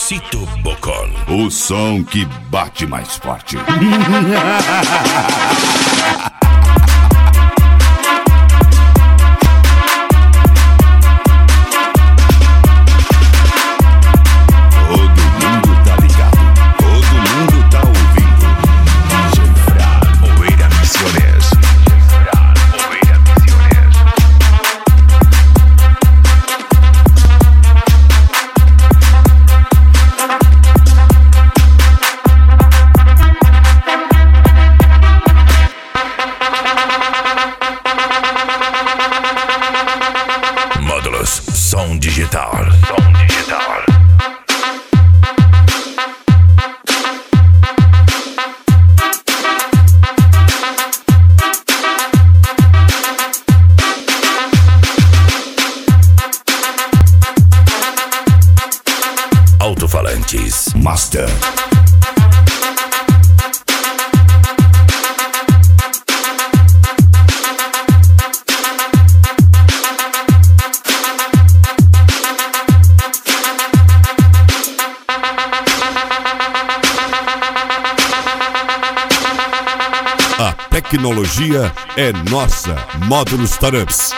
Cito Bocon. O som que bate mais forte. Módulos Som Digital. Alto-falantes Master. A tecnologia é nossa. Módulos Startups.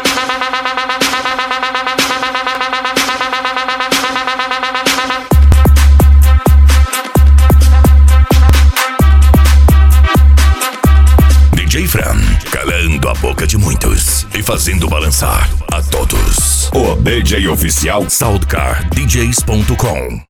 DJ Fran, calando a boca de muitos e fazendo balançar a todos. O DJ oficial SoundcarDJs.com